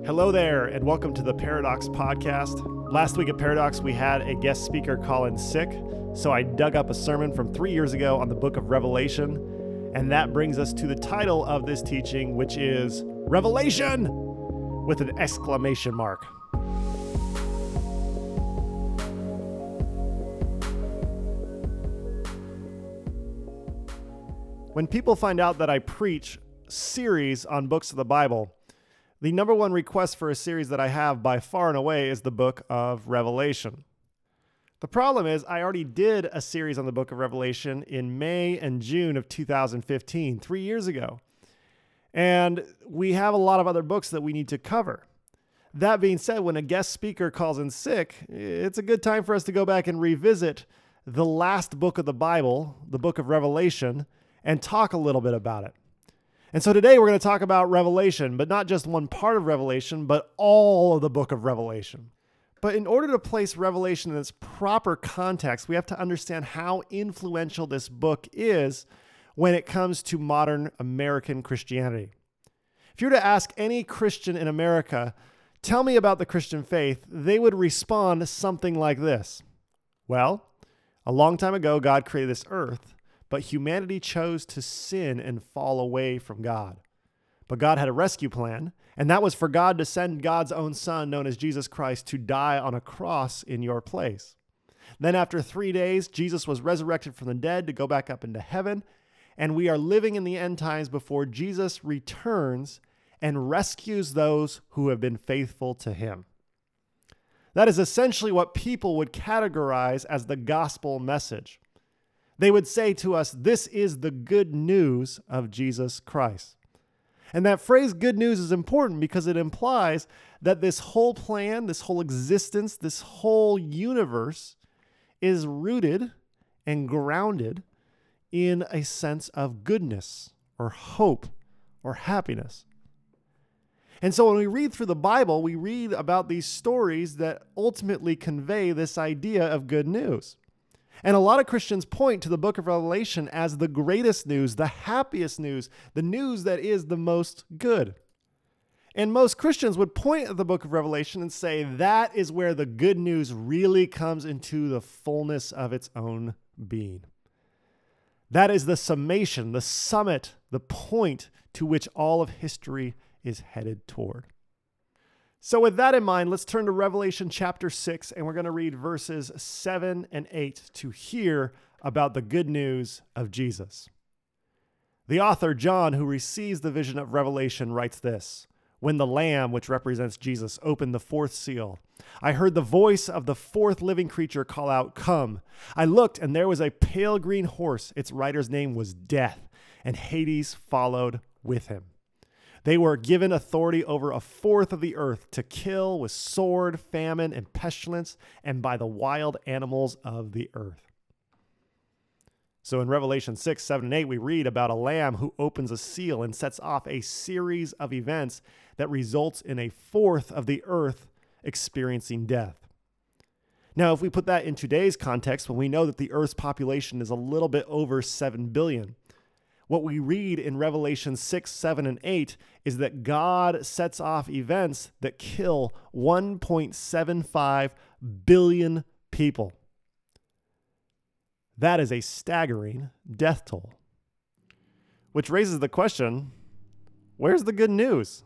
Hello there, and welcome to the Paradox Podcast. Last week at Paradox, we had a guest speaker call in sick, so I dug up a sermon from 3 years ago on the book of Revelation, and that brings us to the title of this teaching, which is Revelation with an exclamation mark. When people find out that I preach series on books of the Bible, the number one request for a series that I have by far and away is the book of Revelation. The problem is I already did a series on the book of Revelation in May and June of 2015, 3 years ago. And we have a lot of other books that we need to cover. That being said, when a guest speaker calls in sick, it's a good time for us to go back and revisit the last book of the Bible, the book of Revelation, and talk a little bit about it. And so today we're going to talk about Revelation, but not just one part of Revelation, but all of the book of Revelation. But in order to place Revelation in its proper context, we have to understand how influential this book is when it comes to modern American Christianity. If you were to ask any Christian in America, tell me about the Christian faith, they would respond something like this. Well, a long time ago, God created this earth, but humanity chose to sin and fall away from God. But God had a rescue plan, and that was for God to send God's own Son, known as Jesus Christ, to die on a cross in your place. Then after 3 days, Jesus was resurrected from the dead to go back up into heaven, and we are living in the end times before Jesus returns and rescues those who have been faithful to him. That is essentially what people would categorize as the gospel message. They would say to us, this is the good news of Jesus Christ. And that phrase good news is important because it implies that this whole plan, this whole existence, this whole universe is rooted and grounded in a sense of goodness or hope or happiness. And so when we read through the Bible, we read about these stories that ultimately convey this idea of good news. And a lot of Christians point to the book of Revelation as the greatest news, the happiest news, the news that is the most good. And most Christians would point at the book of Revelation and say that is where the good news really comes into the fullness of its own being. That is the summation, the summit, the point to which all of history is headed toward. So with that in mind, let's turn to Revelation chapter 6, and we're going to read verses 7 and 8 to hear about the good news of Jesus. The author, John, who receives the vision of Revelation, writes this: When the Lamb, which represents Jesus, opened the fourth seal, I heard the voice of the fourth living creature call out, "Come." I looked, and there was a pale green horse. Its rider's name was Death, and Hades followed with him. They were given authority over a fourth of the earth to kill with sword, famine, and pestilence, and by the wild animals of the earth. So in Revelation 6, 7, and 8, we read about a lamb who opens a seal and sets off a series of events that results in a fourth of the earth experiencing death. Now, if we put that in today's context, when we know that the earth's population is a little bit over 7 billion, what we read in Revelation 6, 7, and 8 is that God sets off events that kill 1.75 billion people. That is a staggering death toll. Which raises the question, where's the good news?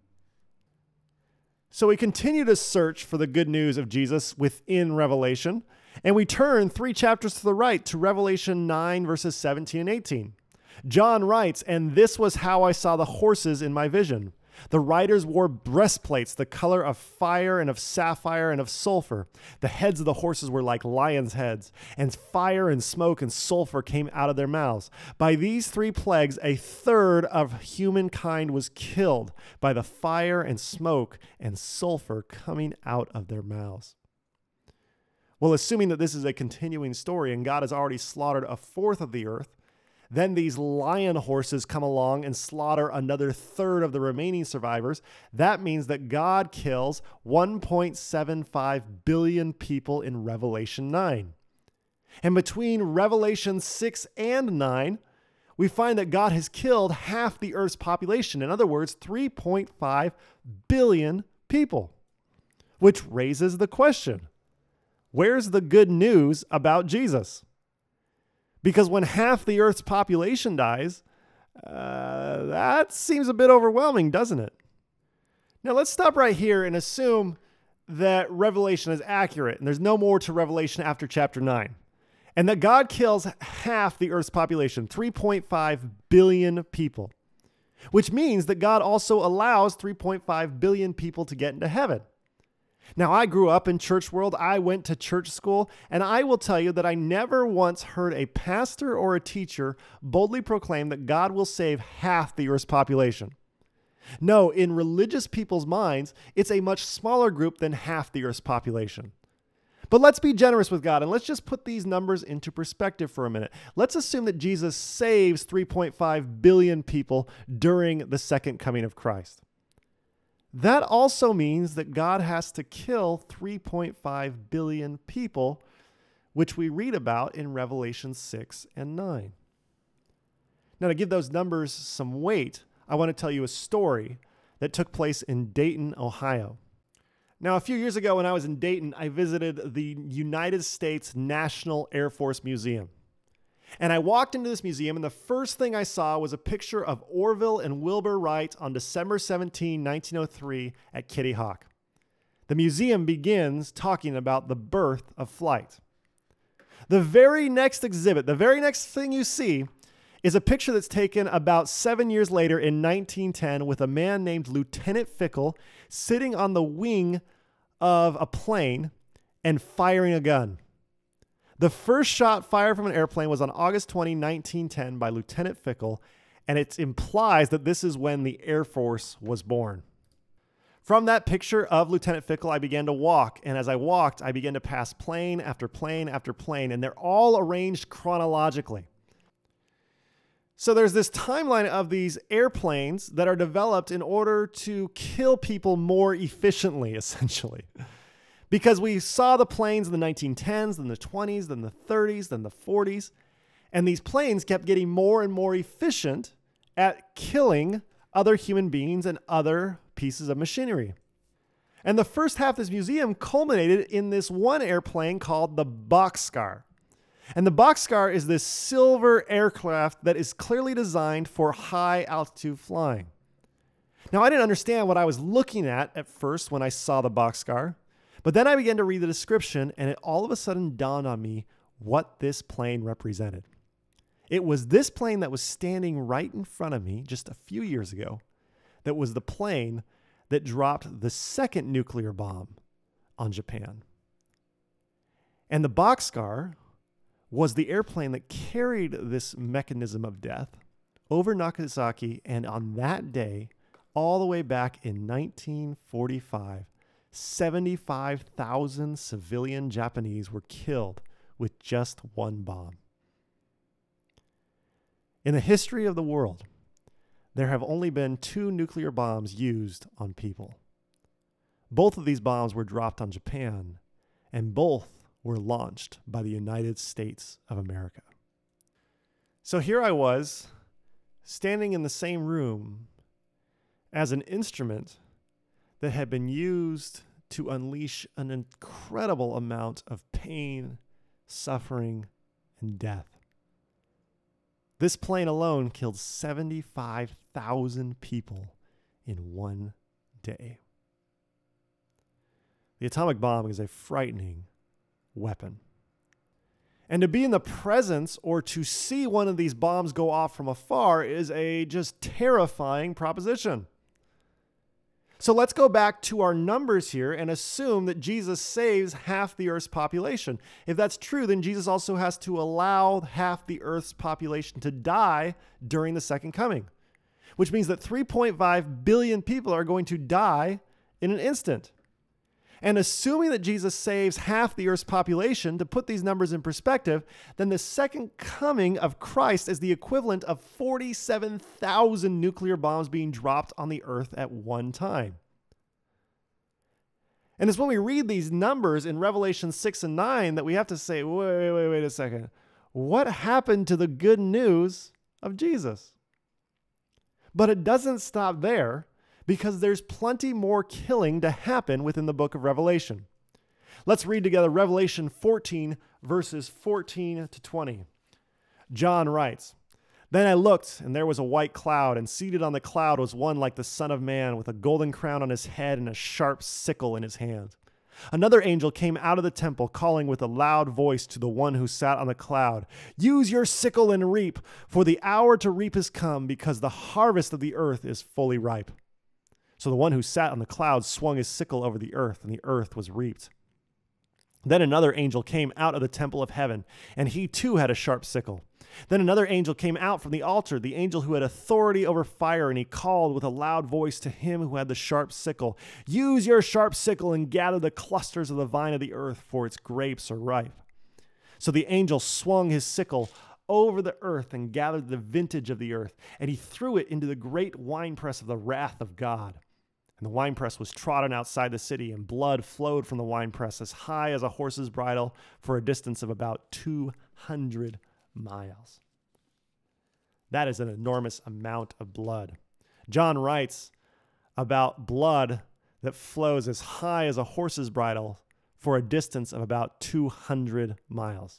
So we continue to search for the good news of Jesus within Revelation, and we turn 3 chapters to the right to Revelation 9, verses 17 and 18. John writes, "And this was how I saw the horses in my vision. The riders wore breastplates, the color of fire and of sapphire and of sulfur. The heads of the horses were like lions' heads, and fire and smoke and sulfur came out of their mouths. By these 3 plagues, a third of humankind was killed by the fire and smoke and sulfur coming out of their mouths." Well, assuming that this is a continuing story and God has already slaughtered a fourth of the earth, then these lion horses come along and slaughter another third of the remaining survivors. That means that God kills 1.75 billion people in Revelation 9. And between Revelation 6 and 9, we find that God has killed half the earth's population. In other words, 3.5 billion people. Which raises the question, where's the good news about Jesus? Because when half the earth's population dies, that seems a bit overwhelming, doesn't it? Now let's stop right here and assume that Revelation is accurate and there's no more to Revelation after chapter 9. And that God kills half the earth's population, 3.5 billion people. Which means that God also allows 3.5 billion people to get into heaven. Now, I grew up in church world. I went to church school, and I will tell you that I never once heard a pastor or a teacher boldly proclaim that God will save half the earth's population. No, in religious people's minds, it's a much smaller group than half the earth's population. But let's be generous with God, and let's just put these numbers into perspective for a minute. Let's assume that Jesus saves 3.5 billion people during the second coming of Christ. That also means that God has to kill 3.5 billion people, which we read about in Revelation 6 and 9. Now, to give those numbers some weight, I want to tell you a story that took place in Dayton, Ohio. Now, a few years ago when I was in Dayton, I visited the United States National Air Force Museum. And I walked into this museum, and the first thing I saw was a picture of Orville and Wilbur Wright on December 17, 1903 at Kitty Hawk. The museum begins talking about the birth of flight. The very next exhibit, the very next thing you see, is a picture that's taken about 7 years later in 1910 with a man named Lieutenant Fickle sitting on the wing of a plane and firing a gun. The first shot fired from an airplane was on August 20, 1910 by Lieutenant Fickle, and it implies that this is when the Air Force was born. From that picture of Lieutenant Fickle, I began to walk, and as I walked, I began to pass plane after plane after plane, and they're all arranged chronologically. So there's this timeline of these airplanes that are developed in order to kill people more efficiently, essentially. Because we saw the planes in the 1910s, then the 20s, then the 30s, then the 40s, and these planes kept getting more and more efficient at killing other human beings and other pieces of machinery. And the first half of this museum culminated in this one airplane called the Bockscar. And the Bockscar is this silver aircraft that is clearly designed for high altitude flying. Now, I didn't understand what I was looking at first when I saw the Bockscar, but then I began to read the description, and it all of a sudden dawned on me what this plane represented. It was this plane that was standing right in front of me just a few years ago that was the plane that dropped the second nuclear bomb on Japan. And the Bockscar was the airplane that carried this mechanism of death over Nagasaki, and on that day, all the way back in 1945, 75,000 civilian Japanese were killed with just one bomb. In the history of the world, there have only been 2 nuclear bombs used on people. Both of these bombs were dropped on Japan, and both were launched by the United States of America. So here I was, standing in the same room as an instrument that had been used to unleash an incredible amount of pain, suffering, and death. This plane alone killed 75,000 people in one day. The atomic bomb is a frightening weapon. And to be in the presence or to see one of these bombs go off from afar is a just terrifying proposition. So let's go back to our numbers here and assume that Jesus saves half the earth's population. If that's true, then Jesus also has to allow half the earth's population to die during the second coming, which means that 3.5 billion people are going to die in an instant. And assuming that Jesus saves half the earth's population, to put these numbers in perspective, then the second coming of Christ is the equivalent of 47,000 nuclear bombs being dropped on the earth at one time. And it's when we read these numbers in Revelation 6 and 9 that we have to say, wait a second. What happened to the good news of Jesus? But it doesn't stop there, because there's plenty more killing to happen within the book of Revelation. Let's read together Revelation 14, verses 14 to 20. John writes, "Then I looked, and there was a white cloud, and seated on the cloud was one like the Son of Man, with a golden crown on his head and a sharp sickle in his hand. Another angel came out of the temple, calling with a loud voice to the one who sat on the cloud, 'Use your sickle and reap, for the hour to reap is come, because the harvest of the earth is fully ripe.' So the one who sat on the cloud swung his sickle over the earth, and the earth was reaped. Then another angel came out of the temple of heaven, and he too had a sharp sickle. Then another angel came out from the altar, the angel who had authority over fire, and he called with a loud voice to him who had the sharp sickle, 'Use your sharp sickle and gather the clusters of the vine of the earth, for its grapes are ripe.' So the angel swung his sickle over the earth and gathered the vintage of the earth, and he threw it into the great winepress of the wrath of God. And the winepress was trodden outside the city, and blood flowed from the winepress as high as a horse's bridle for a distance of about 200 miles." That is an enormous amount of blood. John writes about blood that flows as high as a horse's bridle for a distance of about 200 miles.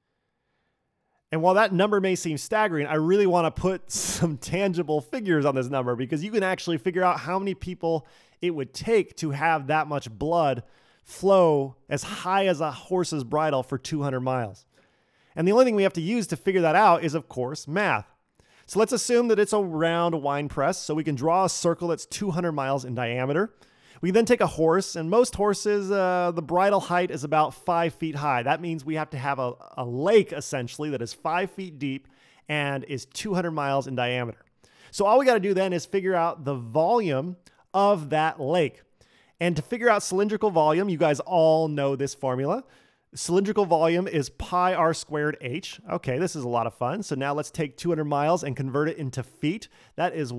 And while that number may seem staggering, I really want to put some tangible figures on this number, because you can actually figure out how many people it would take to have that much blood flow as high as a horse's bridle for 200 miles. And the only thing we have to use to figure that out is, of course, math. So let's assume that it's a round wine press, so we can draw a circle that's 200 miles in diameter. We then take a horse, and most horses, the bridle height is about 5 feet high. That means we have to have a lake, essentially, that is 5 feet deep and is 200 miles in diameter. So all we got to do then is figure out the volume of that lake. And to figure out cylindrical volume, you guys all know this formula. Cylindrical volume is pi r squared h. Okay, this is a lot of fun. So now let's take 200 miles and convert it into feet. That is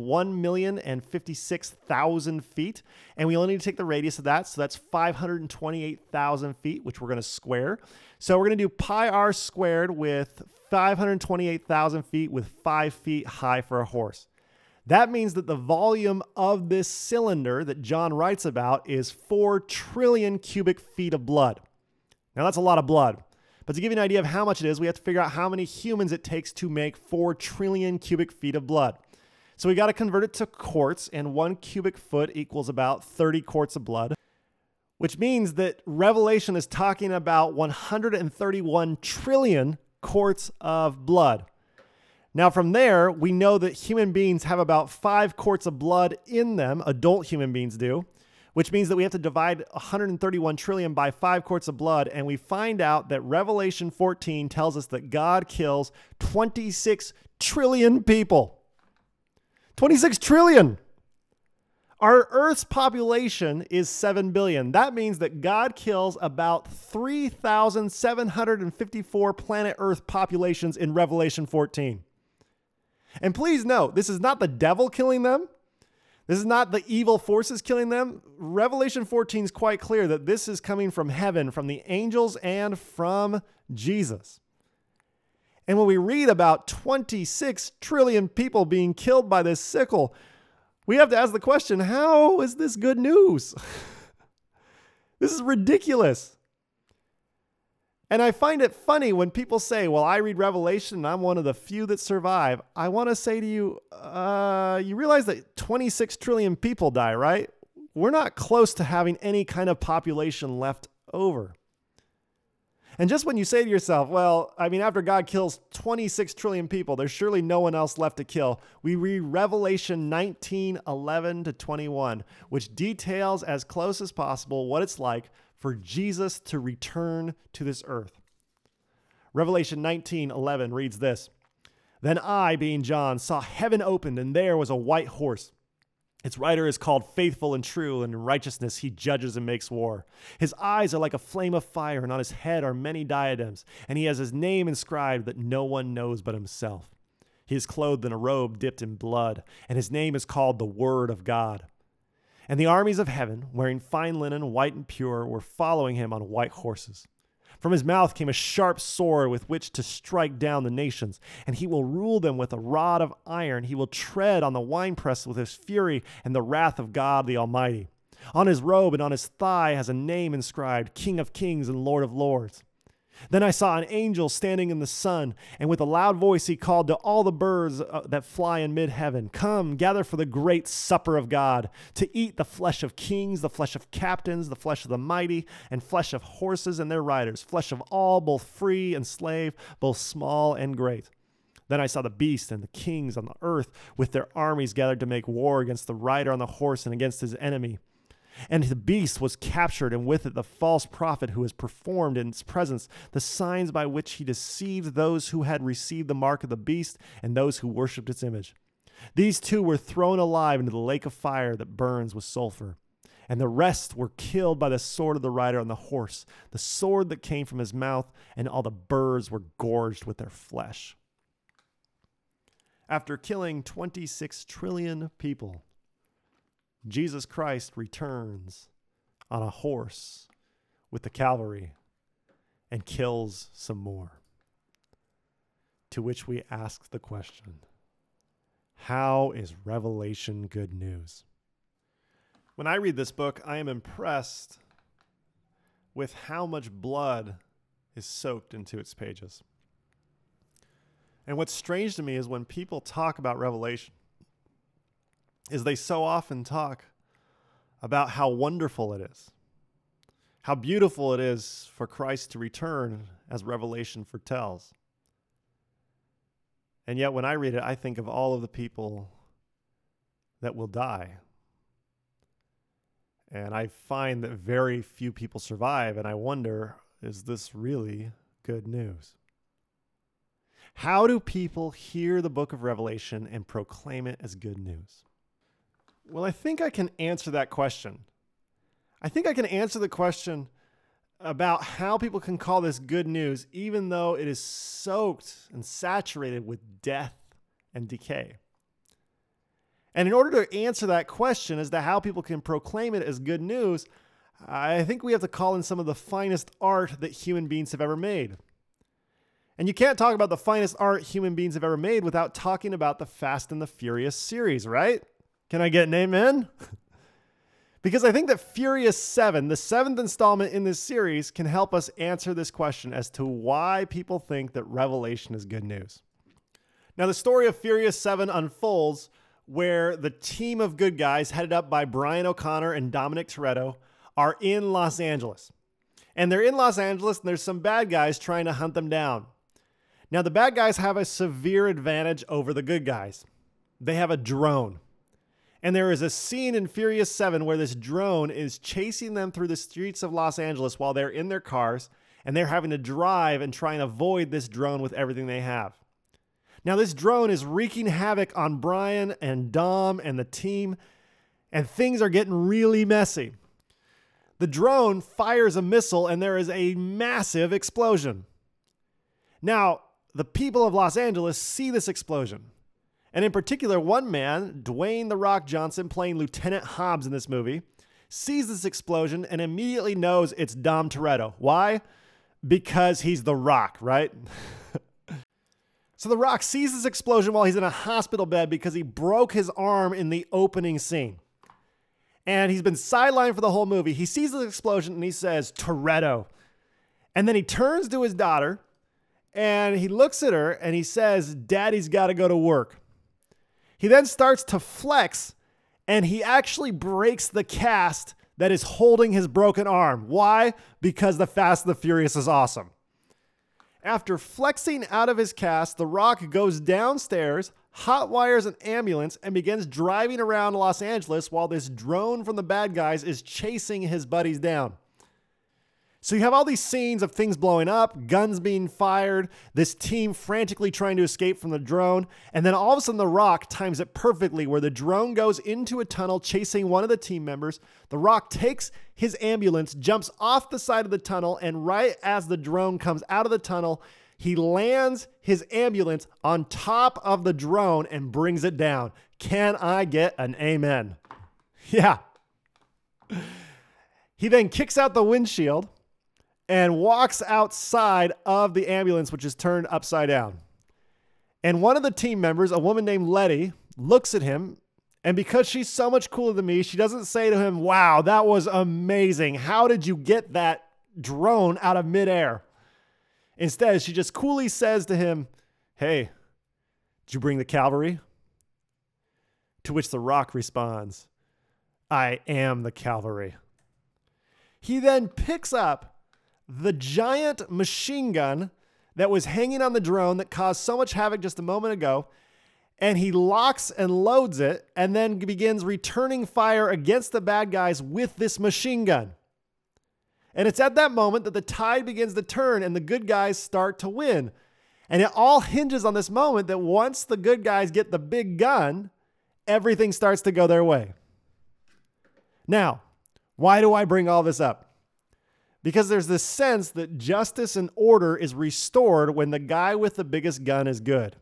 1,056,000 feet. And we only need to take the radius of that. So that's 528,000 feet, which we're going to square. So we're going to do pi r squared with 528,000 feet with 5 feet high for a horse. That means that the volume of this cylinder that John writes about is 4 trillion cubic feet of blood. Now, that's a lot of blood. But to give you an idea of how much it is, we have to figure out how many humans it takes to make 4 trillion cubic feet of blood. So we got to convert it to quarts, and 1 cubic foot equals about 30 quarts of blood, which means that Revelation is talking about 131 trillion quarts of blood. Now, from there, we know that human beings have about 5 quarts of blood in them, adult human beings do, which means that we have to divide 131 trillion by 5 quarts of blood, and we find out that Revelation 14 tells us that God kills 26 trillion people. 26 trillion! Our Earth's population is 7 billion. That means that God kills about 3,754 planet Earth populations in Revelation 14. And please note, this is not the devil killing them. This is not the evil forces killing them. Revelation 14 is quite clear that this is coming from heaven, from the angels, and from Jesus. And when we read about 26 trillion people being killed by this sickle, we have to ask the question, how is this good news? This is ridiculous. And I find it funny when people say, well, I read Revelation and I'm one of the few that survive. I want to say to you, you realize that 26 trillion people die, right? We're not close to having any kind of population left over. And just when you say to yourself, well, I mean, after God kills 26 trillion people, there's surely no one else left to kill. We read Revelation 19:11 to 21, which details as close as possible what it's like for Jesus to return to this earth. Revelation 19:11 reads this: "Then I, being John, saw heaven opened, and there was a white horse. Its rider is called Faithful and True, and in righteousness he judges and makes war. His eyes are like a flame of fire, and on his head are many diadems, and he has his name inscribed that no one knows but himself. He is clothed in a robe dipped in blood, and his name is called the Word of God. And the armies of heaven, wearing fine linen, white and pure, were following him on white horses. From his mouth came a sharp sword with which to strike down the nations, and he will rule them with a rod of iron. He will tread on the winepress with his fury and the wrath of God the Almighty. On his robe and on his thigh has a name inscribed, King of Kings and Lord of Lords. Then I saw an angel standing in the sun, and with a loud voice he called to all the birds that fly in mid-heaven, "Come, gather for the great supper of God, to eat the flesh of kings, the flesh of captains, the flesh of the mighty, and flesh of horses and their riders, flesh of all, both free and slave, both small and great." Then I saw the beast and the kings on the earth with their armies gathered to make war against the rider on the horse and against his enemy. And the beast was captured, and with it the false prophet who has performed in its presence the signs by which he deceived those who had received the mark of the beast and those who worshipped its image. These two were thrown alive into the lake of fire that burns with sulfur. And the rest were killed by the sword of the rider on the horse, the sword that came from his mouth, and all the birds were gorged with their flesh. After killing 26 trillion people, Jesus Christ returns on a horse with the cavalry and kills some more. To which we ask the question, how is Revelation good news? When I read this book, I am impressed with how much blood is soaked into its pages. And what's strange to me is when people talk about Revelation, is they so often talk about how wonderful it is, how beautiful it is for Christ to return as Revelation foretells. And yet when I read it, I think of all of the people that will die. And I find that very few people survive, and I wonder, is this really good news? How do people hear the book of Revelation and proclaim it as good news? Well, I think I can answer that question. I think I can answer the question about how people can call this good news, even though it is soaked and saturated with death and decay. And in order to answer that question as to how people can proclaim it as good news, I think we have to call in some of the finest art that human beings have ever made. And you can't talk about the finest art human beings have ever made without talking about the Fast and the Furious series, right? Can I get an amen? Because I think that Furious 7, the seventh installment in this series, can help us answer this question as to why people think that Revelation is good news. Now, the story of Furious 7 unfolds where the team of good guys, headed up by Brian O'Connor and Dominic Toretto, are in Los Angeles. And they're in Los Angeles, and there's some bad guys trying to hunt them down. Now, the bad guys have a severe advantage over the good guys. They have a drone. And there is a scene in Furious 7 where this drone is chasing them through the streets of Los Angeles while they're in their cars, and they're having to drive and try and avoid this drone with everything they have. Now, this drone is wreaking havoc on Brian and Dom and the team, and things are getting really messy. The drone fires a missile, and there is a massive explosion. Now, the people of Los Angeles see this explosion. And in particular, one man, Dwayne "The Rock" Johnson, playing Lieutenant Hobbs in this movie, sees this explosion and immediately knows it's Dom Toretto. Why? Because he's The Rock, right? So The Rock sees this explosion while he's in a hospital bed because he broke his arm in the opening scene. And he's been sidelined for the whole movie. He sees this explosion and he says, "Toretto." And then he turns to his daughter and he looks at her and he says, "Daddy's got to go to work." He then starts to flex, and he actually breaks the cast that is holding his broken arm. Why? Because the Fast and the Furious is awesome. After flexing out of his cast, The Rock goes downstairs, hotwires an ambulance, and begins driving around Los Angeles while this drone from the bad guys is chasing his buddies down. So you have all these scenes of things blowing up, guns being fired, this team frantically trying to escape from the drone, and then all of a sudden The Rock times it perfectly where the drone goes into a tunnel chasing one of the team members. The Rock takes his ambulance, jumps off the side of the tunnel, and right as the drone comes out of the tunnel, he lands his ambulance on top of the drone and brings it down. Can I get an amen? Yeah. He then kicks out the windshield, and walks outside of the ambulance, which is turned upside down. And one of the team members, a woman named Letty, looks at him. And because she's so much cooler than me, she doesn't say to him, "Wow, that was amazing. How did you get that drone out of midair?" Instead, she just coolly says to him, "Hey, did you bring the cavalry?" To which the Rock responds, "I am the cavalry." He then picks up the giant machine gun that was hanging on the drone that caused so much havoc just a moment ago, and he locks and loads it and then begins returning fire against the bad guys with this machine gun. And it's at that moment that the tide begins to turn and the good guys start to win. And it all hinges on this moment that once the good guys get the big gun, everything starts to go their way. Now, why do I bring all this up? Because there's this sense that justice and order is restored when the guy with the biggest gun is good.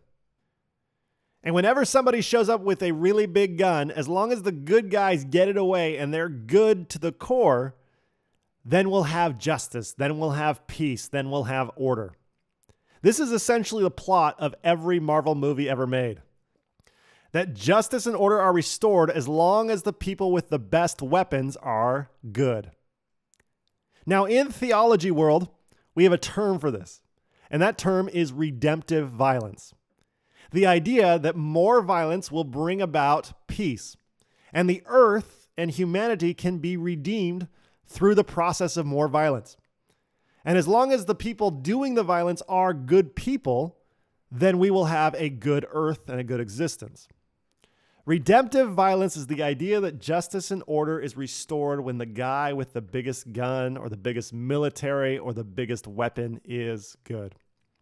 And whenever somebody shows up with a really big gun, as long as the good guys get it away and they're good to the core, then we'll have justice, then we'll have peace, then we'll have order. This is essentially the plot of every Marvel movie ever made. That justice and order are restored as long as the people with the best weapons are good. Now, in theology world, we have a term for this, and that term is redemptive violence. The idea that more violence will bring about peace, and the earth and humanity can be redeemed through the process of more violence. And as long as the people doing the violence are good people, then we will have a good earth and a good existence. Redemptive violence is the idea that justice and order is restored when the guy with the biggest gun or the biggest military or the biggest weapon is good.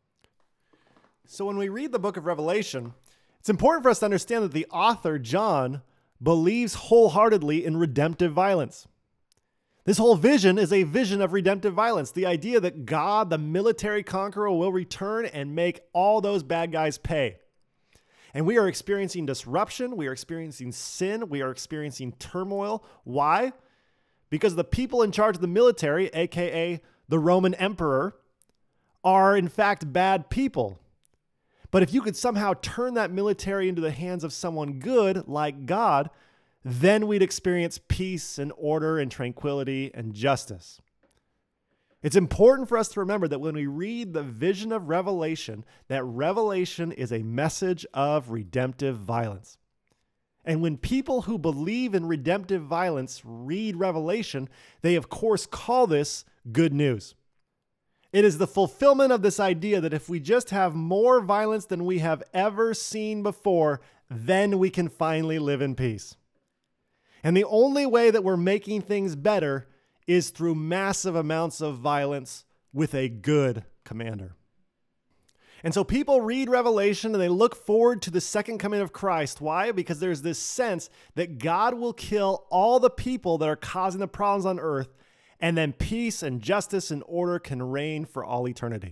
So when we read the book of Revelation, it's important for us to understand that the author, John, believes wholeheartedly in redemptive violence. This whole vision is a vision of redemptive violence. The idea that God, the military conqueror, will return and make all those bad guys pay. And we are experiencing disruption. We are experiencing sin. We are experiencing turmoil. Why? Because the people in charge of the military, aka the Roman emperor, are in fact bad people. But if you could somehow turn that military into the hands of someone good, like God, then we'd experience peace and order and tranquility and justice. It's important for us to remember that when we read the vision of Revelation, that Revelation is a message of redemptive violence. And when people who believe in redemptive violence read Revelation, they of course call this good news. It is the fulfillment of this idea that if we just have more violence than we have ever seen before, then we can finally live in peace. And the only way that we're making things better is through massive amounts of violence with a good commander. And so people read Revelation and they look forward to the second coming of Christ. Why? Because there's this sense that God will kill all the people that are causing the problems on earth, and then peace and justice and order can reign for all eternity.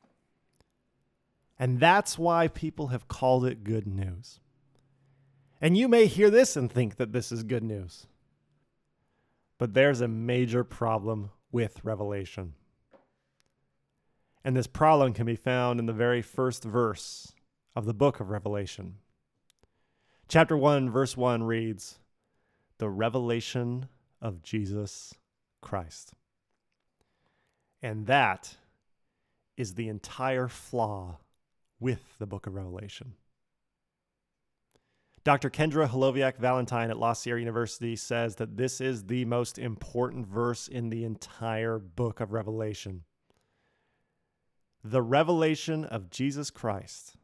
And that's why people have called it good news. And you may hear this and think that this is good news. But there's a major problem with Revelation. And this problem can be found in the very first verse of the book of Revelation. Chapter 1, verse 1 reads, "The revelation of Jesus Christ." And that is the entire flaw with the book of Revelation. Dr. Kendra Holoviak-Valentine at La Sierra University says that this is the most important verse in the entire book of Revelation. The revelation of Jesus Christ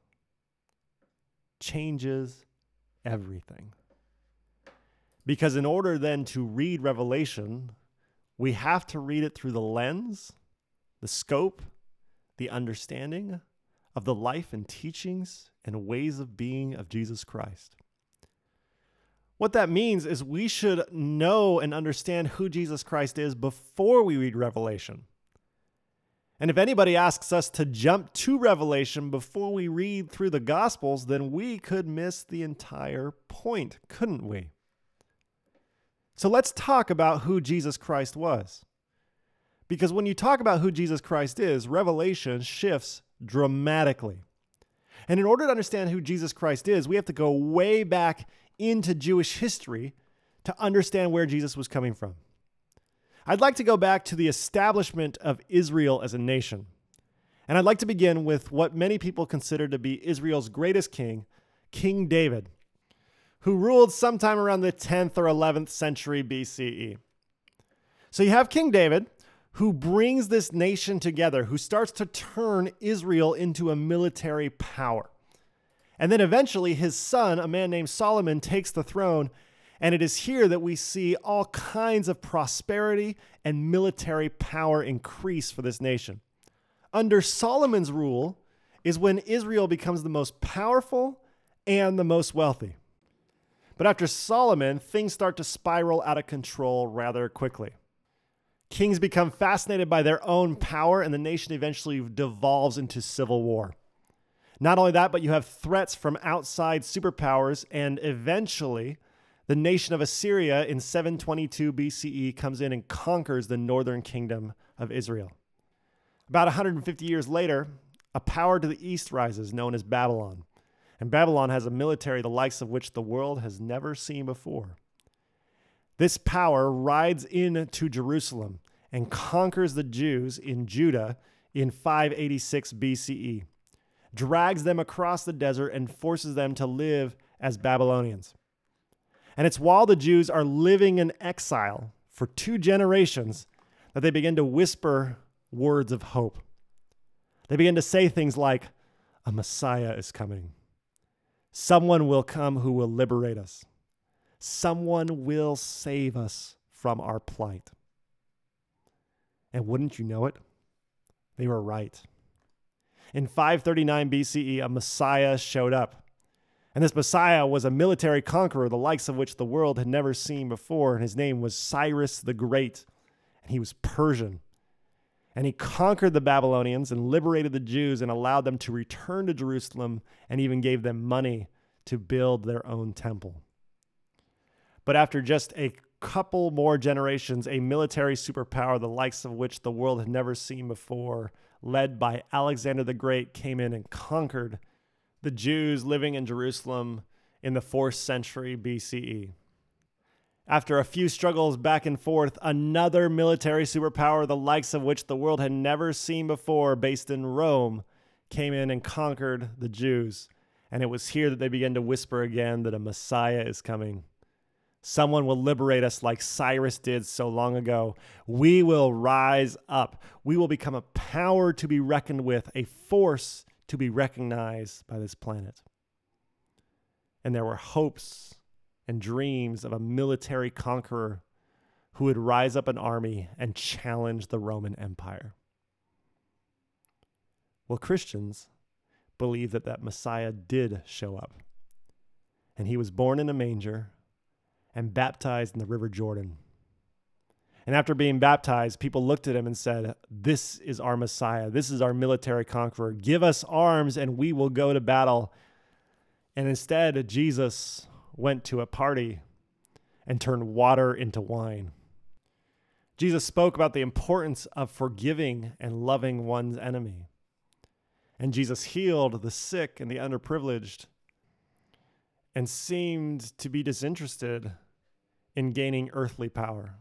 changes everything. Because in order then to read Revelation, we have to read it through the lens, the scope, the understanding of the life and teachings and ways of being of Jesus Christ. What that means is we should know and understand who Jesus Christ is before we read Revelation. And if anybody asks us to jump to Revelation before we read through the Gospels, then we could miss the entire point, couldn't we? So let's talk about who Jesus Christ was. Because when you talk about who Jesus Christ is, Revelation shifts dramatically. And in order to understand who Jesus Christ is, we have to go way back into Jewish history to understand where Jesus was coming from. I'd like to go back to the establishment of Israel as a nation. And I'd like to begin with what many people consider to be Israel's greatest king, King David, who ruled sometime around the 10th or 11th century BCE. So you have King David, who brings this nation together, who starts to turn Israel into a military power. And then eventually his son, a man named Solomon, takes the throne, and it is here that we see all kinds of prosperity and military power increase for this nation. Under Solomon's rule is when Israel becomes the most powerful and the most wealthy. But after Solomon, things start to spiral out of control rather quickly. Kings become fascinated by their own power, and the nation eventually devolves into civil war. Not only that, but you have threats from outside superpowers, and eventually the nation of Assyria in 722 BCE comes in and conquers the northern kingdom of Israel. About 150 years later, a power to the east rises known as Babylon. And Babylon has a military the likes of which the world has never seen before. This power rides into Jerusalem and conquers the Jews in Judah in 586 BCE, drags them across the desert and forces them to live as Babylonians. And it's while the Jews are living in exile for 2 generations that they begin to whisper words of hope. They begin to say things like, "A Messiah is coming. Someone will come who will liberate us. Someone will save us from our plight." And wouldn't you know it? They were right. In 539 BCE, a Messiah showed up. And this Messiah was a military conqueror, the likes of which the world had never seen before. And his name was Cyrus the Great. And he was Persian. And he conquered the Babylonians and liberated the Jews and allowed them to return to Jerusalem and even gave them money to build their own temple. But after just a couple more generations, a military superpower, the likes of which the world had never seen before, led by Alexander the Great, came in and conquered the Jews living in Jerusalem in the 4th century BCE. After a few struggles back and forth, another military superpower, the likes of which the world had never seen before, based in Rome, came in and conquered the Jews. And it was here that they began to whisper again that a Messiah is coming. Someone will liberate us like Cyrus did so long ago. We will rise up. We will become a power to be reckoned with, a force to be recognized by this planet. And there were hopes and dreams of a military conqueror who would rise up an army and challenge the Roman Empire. Well, Christians believe that Messiah did show up. And he was born in a manger and baptized in the River Jordan. And after being baptized, people looked at him and said, "This is our Messiah. This is our military conqueror. Give us arms and we will go to battle." And instead, Jesus went to a party and turned water into wine. Jesus spoke about the importance of forgiving and loving one's enemy. And Jesus healed the sick and the underprivileged and seemed to be disinterested in gaining earthly power.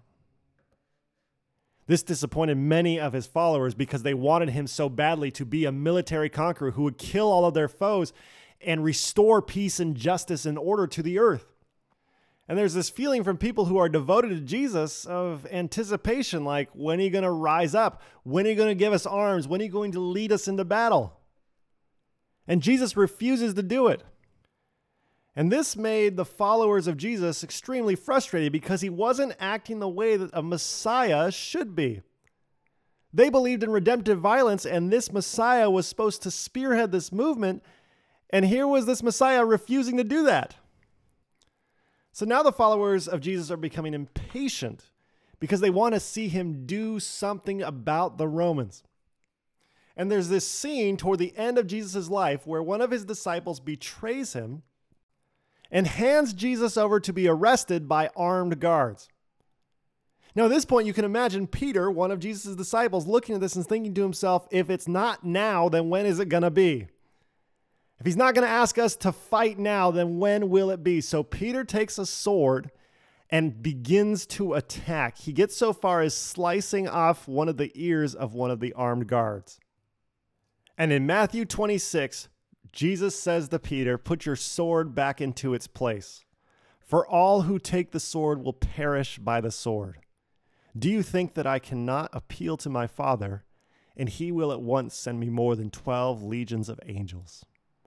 This disappointed many of his followers because they wanted him so badly to be a military conqueror who would kill all of their foes and restore peace and justice and order to the earth. And there's this feeling from people who are devoted to Jesus of anticipation, like, when are you going to rise up? When are you going to give us arms? When are you going to lead us into battle? And Jesus refuses to do it. And this made the followers of Jesus extremely frustrated because he wasn't acting the way that a Messiah should be. They believed in redemptive violence, and this Messiah was supposed to spearhead this movement, and here was this Messiah refusing to do that. So now the followers of Jesus are becoming impatient because they want to see him do something about the Romans. And there's this scene toward the end of Jesus' life where one of his disciples betrays him and hands Jesus over to be arrested by armed guards. Now, at this point, you can imagine Peter, one of Jesus' disciples, looking at this and thinking to himself, if it's not now, then when is it going to be? If he's not going to ask us to fight now, then when will it be? So Peter takes a sword and begins to attack. He gets so far as slicing off one of the ears of one of the armed guards. And in Matthew 26, Jesus says to Peter, "Put your sword back into its place. For all who take the sword will perish by the sword. Do you think that I cannot appeal to my Father, and he will at once send me more than 12 legions of angels?"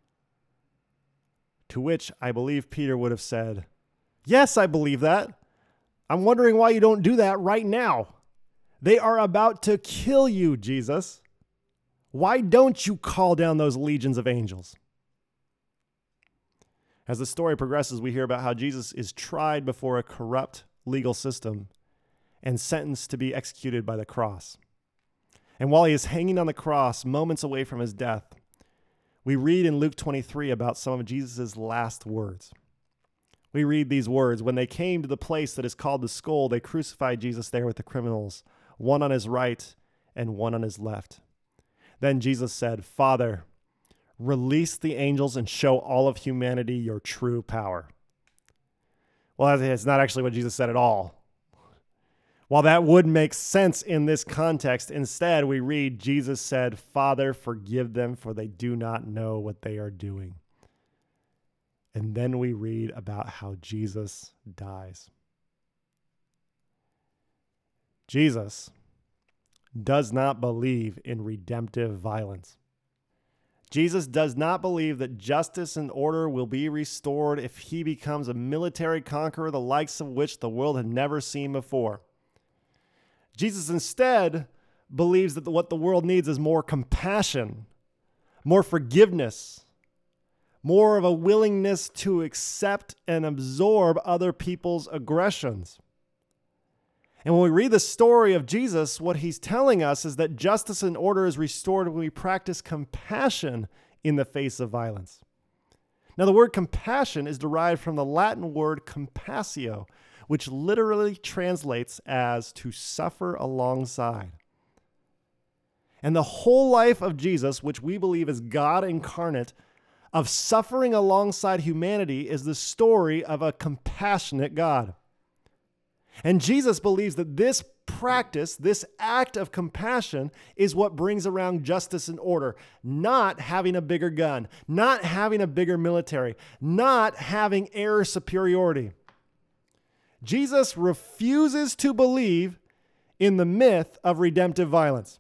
To which I believe Peter would have said, "Yes, I believe that. I'm wondering why you don't do that right now. They are about to kill you, Jesus. Why don't you call down those legions of angels?" As the story progresses, we hear about how Jesus is tried before a corrupt legal system and sentenced to be executed by the cross. And while he is hanging on the cross, moments away from his death, we read in Luke 23 about some of Jesus' last words. We read these words: "When they came to the place that is called the Skull, they crucified Jesus there with the criminals, one on his right and one on his left. Then Jesus said, 'Father, release the angels and show all of humanity your true power.'" Well, it's not actually what Jesus said at all. While that would make sense in this context, instead we read Jesus said, "Father, forgive them, for they do not know what they are doing." And then we read about how Jesus dies. Jesus does not believe in redemptive violence. Jesus does not believe that justice and order will be restored if he becomes a military conqueror, the likes of which the world had never seen before. Jesus instead believes that what the world needs is more compassion, more forgiveness, more of a willingness to accept and absorb other people's aggressions. And when we read the story of Jesus, what he's telling us is that justice and order is restored when we practice compassion in the face of violence. Now, the word compassion is derived from the Latin word compassio, which literally translates as to suffer alongside. And the whole life of Jesus, which we believe is God incarnate, of suffering alongside humanity, is the story of a compassionate God. And Jesus believes that this practice, this act of compassion, is what brings around justice and order, not having a bigger gun, not having a bigger military, not having air superiority. Jesus refuses to believe in the myth of redemptive violence.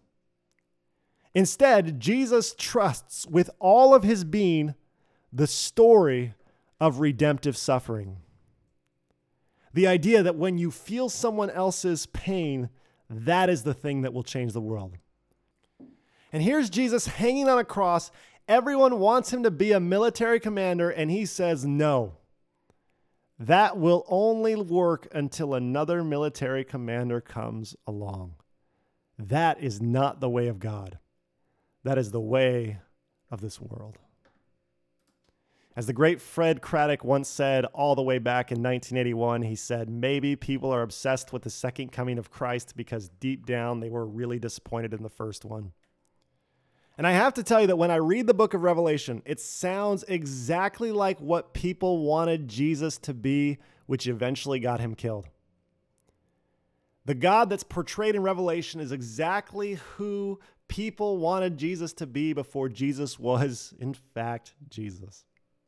Instead, Jesus trusts with all of his being the story of redemptive suffering. The idea that when you feel someone else's pain, that is the thing that will change the world. And here's Jesus hanging on a cross. Everyone wants him to be a military commander, and he says no. That will only work until another military commander comes along. That is not the way of God. That is the way of this world. As the great Fred Craddock once said all the way back in 1981, he said, "Maybe people are obsessed with the second coming of Christ because deep down they were really disappointed in the first one." And I have to tell you that when I read the book of Revelation, it sounds exactly like what people wanted Jesus to be, which eventually got him killed. The God that's portrayed in Revelation is exactly who people wanted Jesus to be before Jesus was, in fact, Jesus.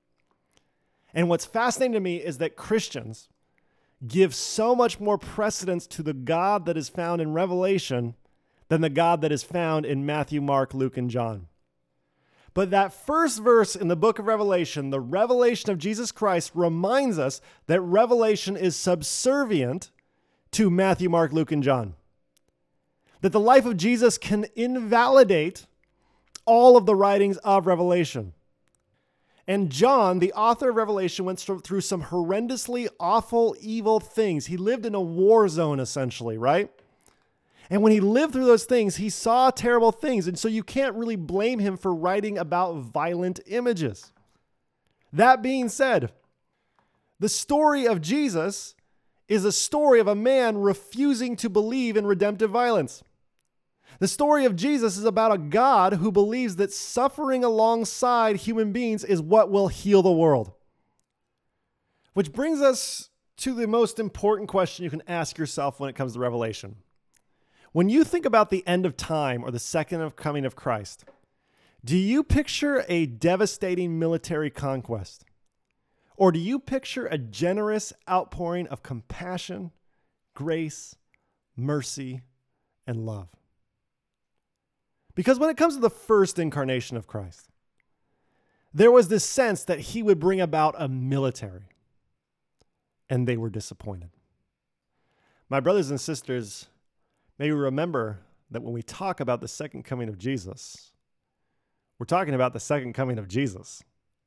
And what's fascinating to me is that Christians give so much more precedence to the God that is found in Revelation than the God that is found in Matthew, Mark, Luke, and John. But that first verse in the book of Revelation, the revelation of Jesus Christ, reminds us that Revelation is subservient to Matthew, Mark, Luke, and John. That the life of Jesus can invalidate all of the writings of Revelation. And John, the author of Revelation, went through some horrendously awful, evil things. He lived in a war zone, essentially, right? And when he lived through those things, he saw terrible things. And so you can't really blame him for writing about violent images. That being said, the story of Jesus is a story of a man refusing to believe in redemptive violence. The story of Jesus is about a God who believes that suffering alongside human beings is what will heal the world. Which brings us to the most important question you can ask yourself when it comes to Revelation. When you think about the end of time or the second coming of Christ, do you picture a devastating military conquest? Or do you picture a generous outpouring of compassion, grace, mercy, and love? Because when it comes to the first incarnation of Christ, there was this sense that he would bring about a military, and they were disappointed. My brothers and sisters, may we remember that when we talk about the second coming of Jesus, we're talking about the second coming of Jesus.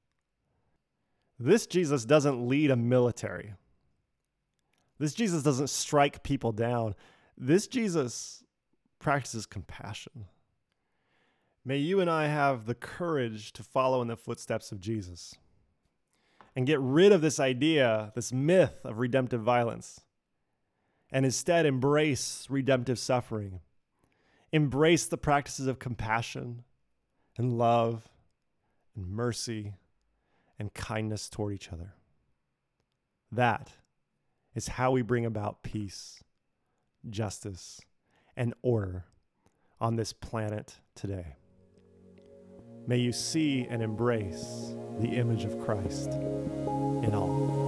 This Jesus doesn't lead a military. This Jesus doesn't strike people down. This Jesus practices compassion. May you and I have the courage to follow in the footsteps of Jesus and get rid of this idea, this myth of redemptive violence, and instead embrace redemptive suffering. Embrace the practices of compassion and love and mercy and kindness toward each other. That is how we bring about peace, justice, and order on this planet today. May you see and embrace the image of Christ in all.